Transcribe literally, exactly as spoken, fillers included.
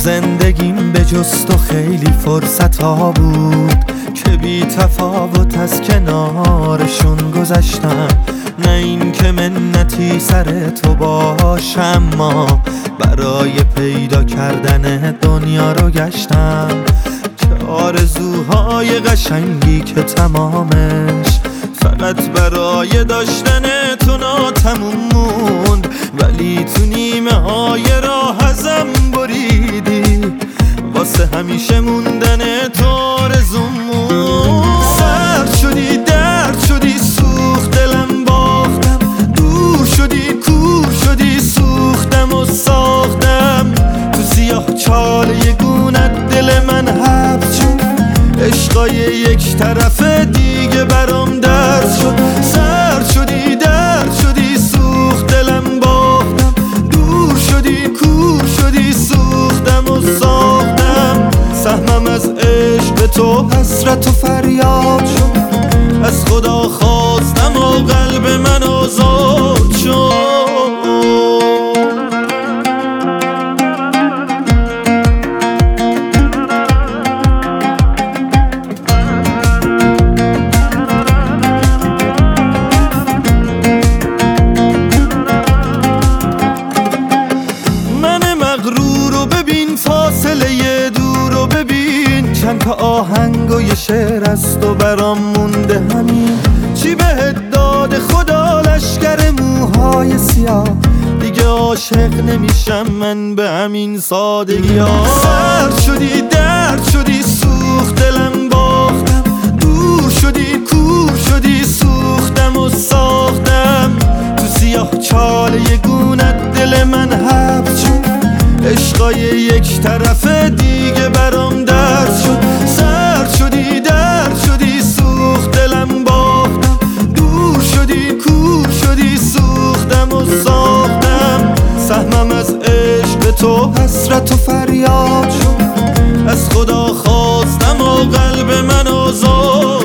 زندگیم به جز تو خیلی فرصت ها بود که بی تفاوت از کنارشون گذشتم. نه این که منتی سر تو باشه، اما برای پیدا کردن دنیا رو گشتم. چه آرزوهای قشنگی که تمامش فقط برای داشتن تو ناتموم موند، ولی تو نیمه های راه ازم بریدی، واسه همیشه موندن تو آرزوم موند. سرد شدی، درد شدی، سوخت دلم باختم، دور شدی، کور شدی، سوختم و ساختم. تو سیاه چال یگونت دل من حبس شد، عشقای یک طرفه دیگه برام درس شد. سرد شدی، درد شدی، سوخت دلم باختم، دور شدی، کور شدی، سوختم و ساختم. سهمم از عشق تو حسرت و فریاد شد، از خدا خواستم و قلب من آزاد شد. فاصله دور رو ببین، چند تا آهنگ و یه شعر از تو برام مونده. همین چی بهت داده خدا لشکر موهای سیاه، دیگه عاشق نمیشم من به همین سادگی ها. سرد شدی، درد شدی، سوخت دلم باختم، دور شدی، کور شدی، سوختم و ساختم. تو سیاه چال یگونت دل من حبس شد، عشقای یک طرفه دیگه برام درس شد. سرد شدی، درد شدی، سوخت دلم باختم، دور شدی، کور شدی، سوختم و ساختم. سهمم از عشق تو حسرت و فریاد شد، از خدا خواستم و قلب من آزاد